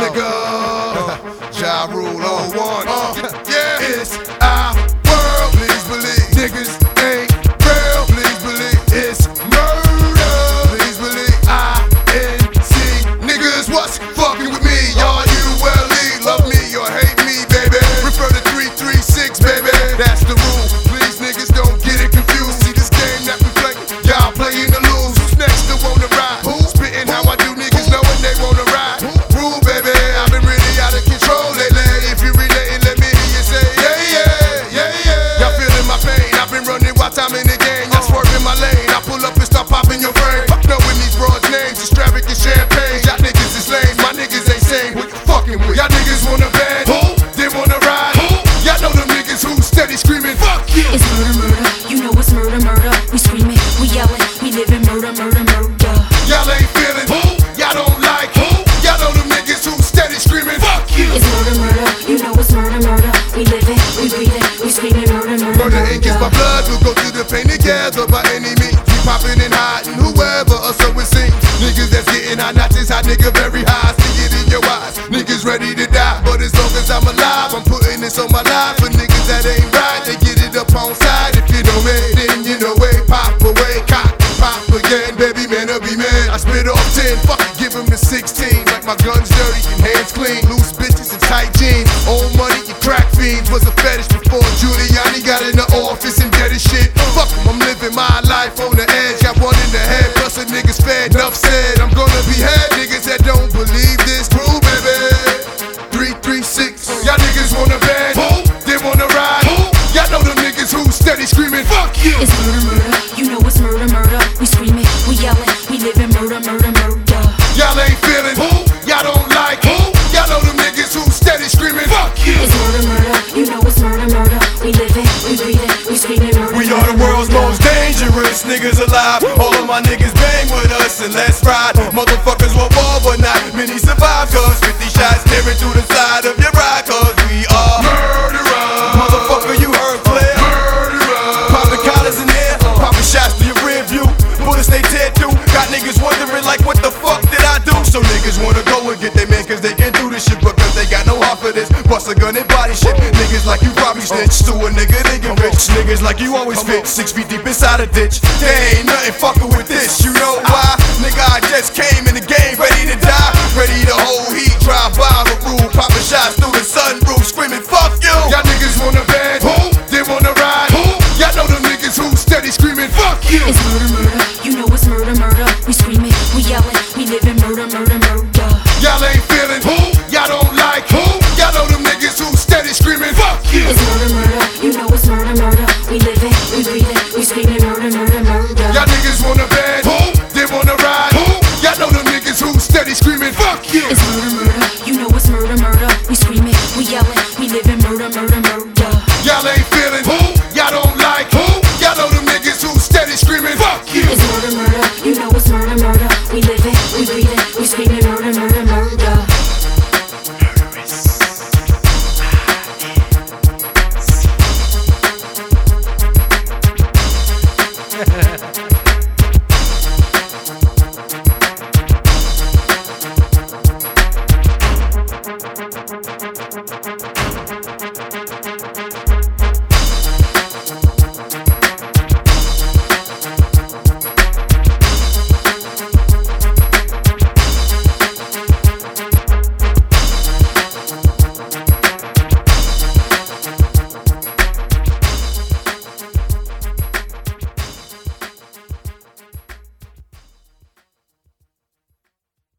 nigga. Ja Rule on one. Yeah, it's our world. Please believe niggas ain't real. Please believe it's murder. Please believe INC niggas what's fucking with me. Y'all ULE, love me or hate me, baby. Refer to 336, baby. That's the rule. Please niggas don't get it confused. See this game that we play, y'all playing to lose. Who's next to wanna ride? Who? Spitting how I do, niggas knowing they wanna ride. Rule, baby. I've been really out of control lately. If you relating, let me hear you say yeah, yeah, yeah, yeah. Y'all feeling my pain? I've been running while time in the game. Y'all swerving my lane. I pull up and start popping your brain. Fuck knowing these broads' names, extravagant champagne. Y'all niggas is lame. My niggas ain't sane. What you fucking with? Y'all niggas wanna band? Who? They wanna ride? Who? Y'all know them niggas who steady screaming fuck you. It's murder, murder. You know it's murder, murder. We screaming, we yelling, we living murder, murder, murder. Y'all ain't feeling who? Y'all don't like who? Y'all know them niggas who steady screaming fuck you. It's murder, murder. You know it's murder, murder. We living, we breathing, we screaming murder, murder, Murder ain't gets my murder. blood. We'll go through the pain together by any means. We popping and hiding whoever or so it seems. Niggas that's getting hot, not this hot nigga very high. See it in your eyes. Niggas ready to die, but as long as I'm alive, I'm putting this on my life. For niggas that ain't right, they get it up on side. If you know me, then you know way. Pop away, cock, pop again. Baby man, I'll be man. I spit off 10, fuck it, give him the 16. Like my gun's dirty and hands clean. Loose bitches and tight jeans. Old money and crack fiends was a fetish before Giuliani got in the office and did his shit. Fuck 'em, I'm living my life on the edge. Got one in the head, plus a niggas fed. Enough said, I'm gonna behead niggas that don't believe this. True, baby. 336. Y'all niggas wanna band? Who? They wanna ride? Who? Y'all know them niggas who steady screaming fuck you. It's murder, murder. You know it's murder, murder. We screaming, we yelling, we living murder, murder, murder. Y'all ain't feeling who? Y'all don't like who? Y'all know them niggas who steady screaming fuck you. It's murder, murder. You know it's murder, murder. We living, we breathing, we screaming murder. We are the world's most dangerous niggas alive. All of my niggas bang with us and let's ride. Motherfuckers will fall but not many survive. Cause 50 shots tearing through the side of your ride. Cause we are Murderers. motherfucker, you heard clear. Murderers. Popping collars in there, popping shots to your rear view. Bullets they tear through. Got niggas wondering like what the fuck did I do? So niggas wanna go and get their man cause they can do this shit. Because they got no heart for this. Bust a gun and body shit. Niggas like you probably snitch to a nigga they get rich. Niggas like you always fit 6 feet deep inside a ditch. They ain't nothing fucking